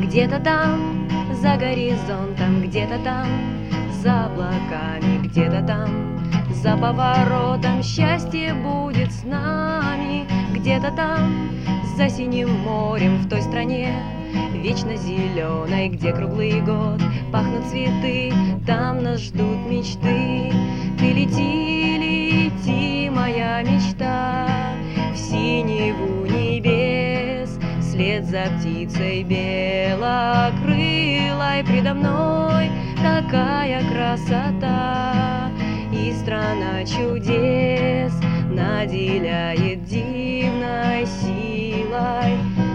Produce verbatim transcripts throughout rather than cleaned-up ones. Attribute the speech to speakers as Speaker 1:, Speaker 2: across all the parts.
Speaker 1: Где-то там, за горизонтом, где-то там, за облаками, где-то там, за поворотом счастье будет с нами. Где-то там, за синим морем, в той стране вечно зеленой, где круглый год пахнут цветы, там нас ждут мечты. Ты лети, лети, моя мечта, в синеву небес, вслед за птицей белокрылой. Предо мной такая красота, и страна чудес наделяет дивной силой.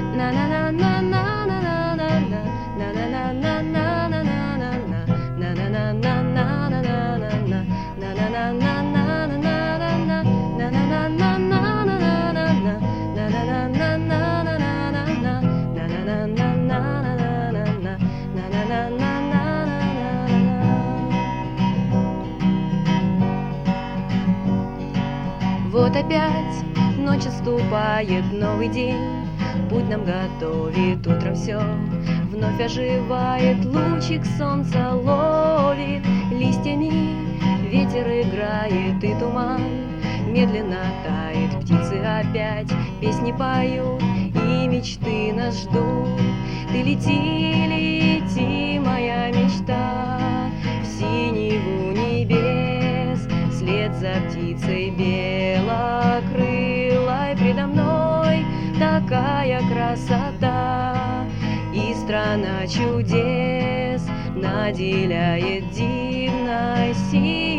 Speaker 1: Вот опять ночь наступает, новый день, путь нам готовит, утром все вновь оживает, лучик солнца ловит листьями, ветер играет и туман медленно тает, птицы опять песни поют и мечты нас ждут. Ты лети, лети, моя мечта, в синеву небес, вслед за птицей белокрылой. Предо мной такая красота, и страна чудес наделяет дивной силой.